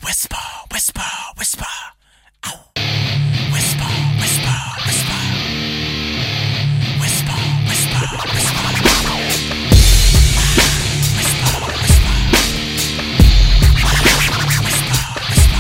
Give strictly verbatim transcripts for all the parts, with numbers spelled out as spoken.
Whisper, whisper, whisper. Ow. Whisper, whisper, whisper. Whisper, whisper, whisper. Whisper, whisper. Whisper, whisper.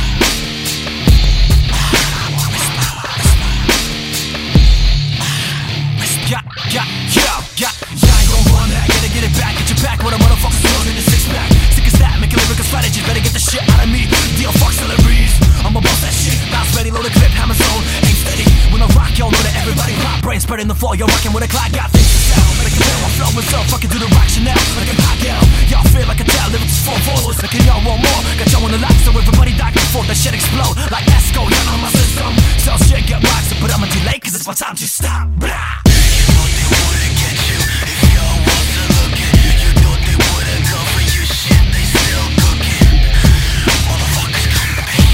Whisper, yeah, yeah, yeah, yeah. Yeah, I don't want that. Gotta get it back, get your back. What a motherfucker's throwing in the six pack. Sick as that, making lyrical strategies. Better get the shit out of me. Deal fuck celebrities. I'm about that shit. Bounce ready, load a clip, hammer zone. Aim steady. When I rock, y'all know that everybody pop. Brain spreading the floor. You're rocking with a clock. Got things to sell. But I can tell my flow myself. Fucking do the rock Chanel. Like a hot gal. Y'all feel like a tell. Lyrics is full followers. Like y'all want more. Got y'all on the lock. So everybody die before that shit explode. Like Esco, y'all on my system. Sell shit, get rocks. But I'm a delay. Cause it's my time to stop. Blah. You know they wouldn't get you if y'all wasn't looking. You thought they wouldn't come for your shit. They still cooking. Motherfuckers come to me.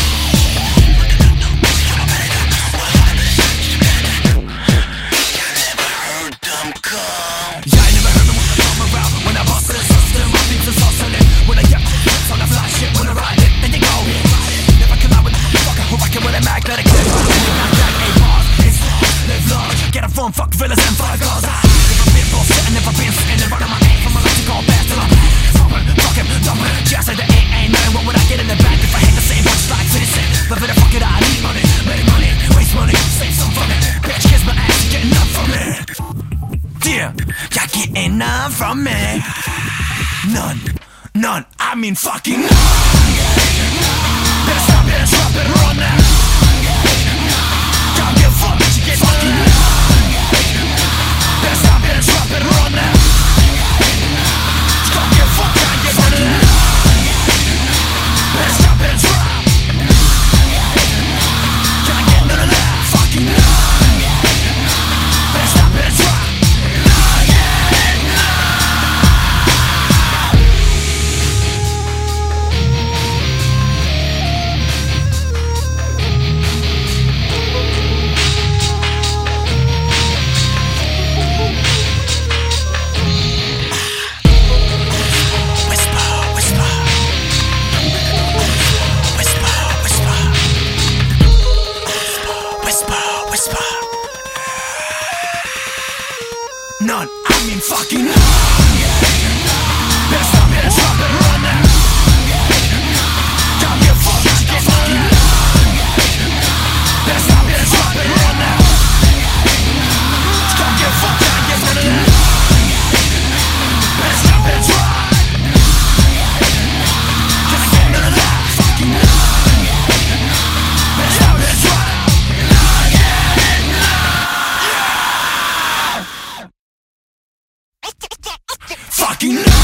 You never heard them come. Yeah, I never heard them when I come around. When I bust the system, my beats is hustling. When I get shit on the fly shit, when I ride it, then they go. Never collide with the motherfucker who rockin' with a magnetic clip. Eight bars, it's live large. Get a phone, fuck villas and five cars. Never been bullshit, I never been sitting and running my aim from a left to go fast till I'm fucking, fucking, dumping. Just like the ain't, ain't nothing. What would I get in the back if I hit the same bunch like finish it? But better fuck it, I need money, make money, waste money, save some from it. Bitch, kiss my ass, you getting up from me. Dear, you're getting none from me. None, none, I mean fucking none. Better stop, better drop, better run now. Don't give a fuck, but you get fucking none. Better stop, better drop, better run now. Don't give a fuck, can't get fucking none. Better stop, better drop. Can't get none of that, fucking none. Better stop, better drop. None, I mean fucking none. Better stop, better drop, better run now. Don't give a fuck, you get fucking none. Better stop, better drop, better run now. Don't give a fuck, can't get none of that. Better stop, better drop. Can't get none of that, fucking none. Better stop, better drop. Fucking